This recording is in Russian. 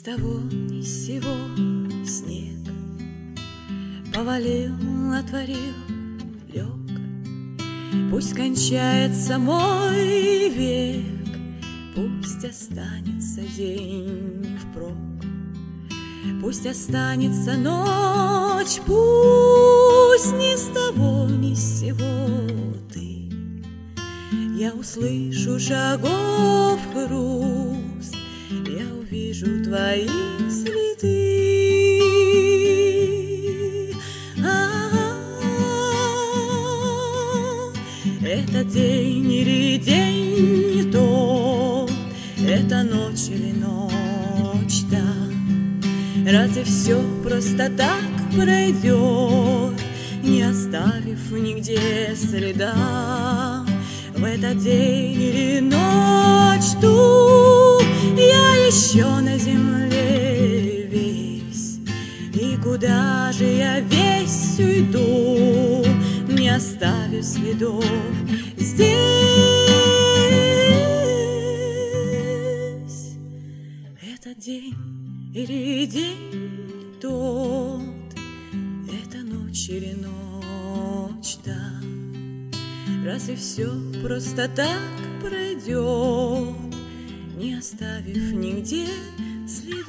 того ни с сего снег повалил, отворил, лег. Пусть кончается мой век, пусть останется день впрок, пусть останется ночь, пусть ни с того ни с сего ты. Я услышу шагов хруст, я увижу твои следы. Это день или день не тот, это ночь или ночь та. Разве все просто так пройдет, не оставив нигде следа? В этот день или ночь ту я еще на земле весь, и куда же я весь уйду, не оставив следов здесь. Этот день или день тот, это ночь или ночь та. Разве все просто так пройдет, не оставив нигде следов?